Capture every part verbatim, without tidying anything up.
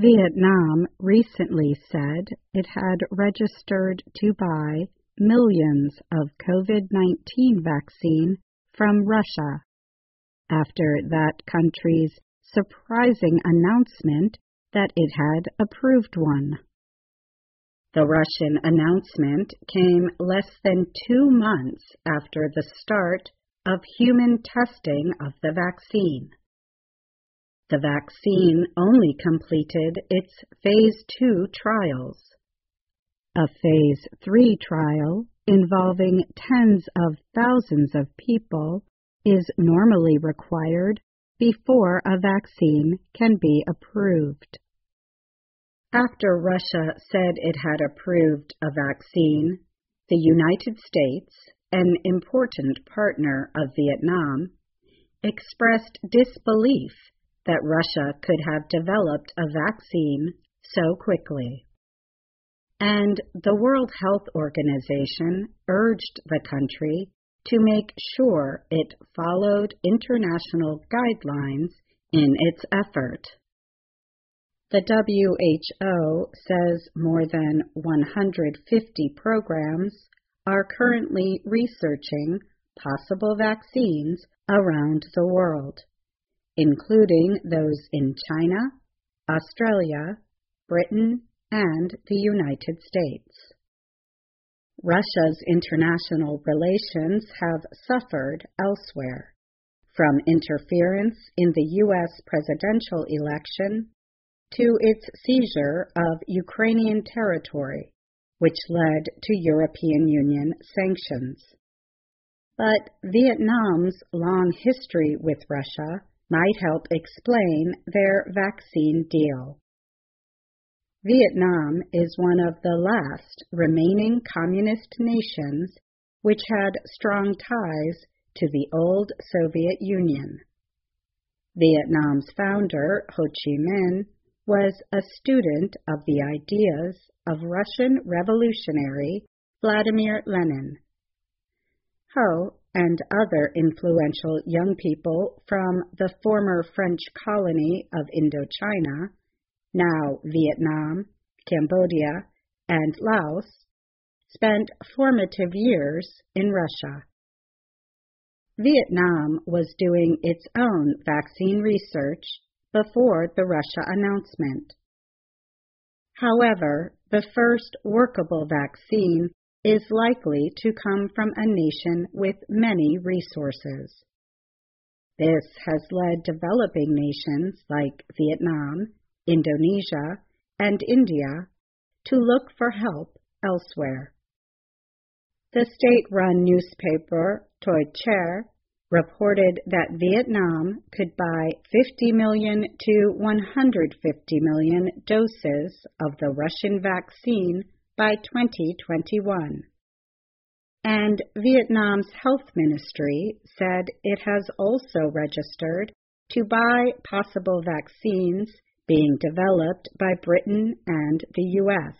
Vietnam recently said it had registered to buy millions of COVID nineteen vaccine from Russia after that country's surprising announcement that it had approved one. The Russian announcement came less than two months after the start of human testing of the vaccine. The vaccine only completed its phase two trials. A phase three trial involving tens of thousands of people is normally required before a vaccine can be approved. After Russia said it had approved a vaccine, the United States, an important partner of Vietnam, expressed disbelief that Russia could have developed a vaccine so quickly. And the World Health Organization urged the country to make sure it followed international guidelines in its effort. The W H O says more than one hundred fifty programs are currently researching possible vaccines around the world, including those in China, Australia, Britain, and the United States. Russia's international relations have suffered elsewhere, from interference in the U S presidential election to its seizure of Ukrainian territory, which led to European Union sanctions. But Vietnam's long history with Russia might help explain their vaccine deal. Vietnam is one of the last remaining communist nations which had strong ties to the old Soviet Union. Vietnam's founder, Ho Chi Minh, was a student of the ideas of Russian revolutionary Vladimir Lenin. Ho and other influential young people from the former French colony of Indochina, now Vietnam, Cambodia, and Laos, spent formative years in Russia. Vietnam was doing its own vaccine research before the Russia announcement. However, the first workable vaccine is likely to come from a nation with many resources. This has led developing nations like Vietnam, Indonesia, and India to look for help elsewhere. The state-run newspaper Toi Chair reported that Vietnam could buy fifty million to one hundred fifty million doses of the Russian vaccine by twenty twenty-one. And Vietnam's health ministry said it has also registered to buy possible vaccines being developed by Britain and the U S.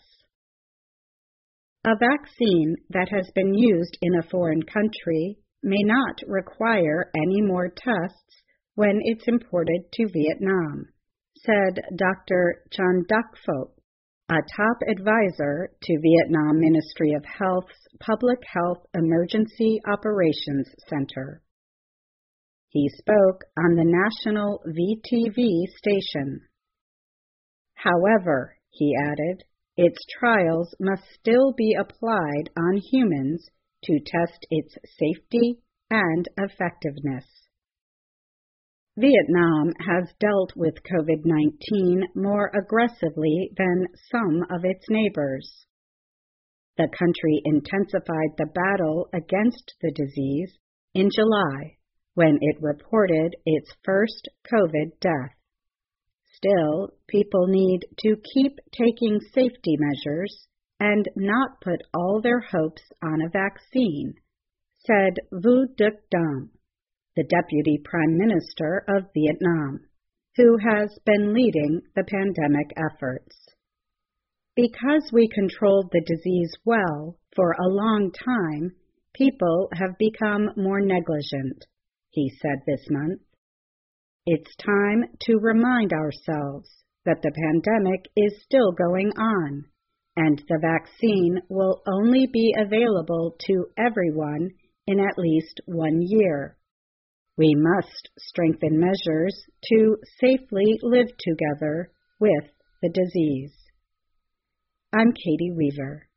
A vaccine that has been used in a foreign country may not require any more tests when it's imported to Vietnam, said Doctor Chan Duc Phoc, a top advisor to Vietnam Ministry of Health's Public Health Emergency Operations Center. He spoke on the national V T V station. However, he added, its trials must still be applied on humans to test its safety and effectiveness. Vietnam has dealt with COVID nineteen more aggressively than some of its neighbors. The country intensified the battle against the disease in July, when it reported its first COVID death. Still, people need to keep taking safety measures and not put all their hopes on a vaccine, said Vu Duc Dam, the Deputy Prime Minister of Vietnam, who has been leading the pandemic efforts. Because we controlled the disease well for a long time, people have become more negligent, he said this month. It's time to remind ourselves that the pandemic is still going on, and the vaccine will only be available to everyone in at least one year. We must strengthen measures to safely live together with the disease. I'm Katie Weaver.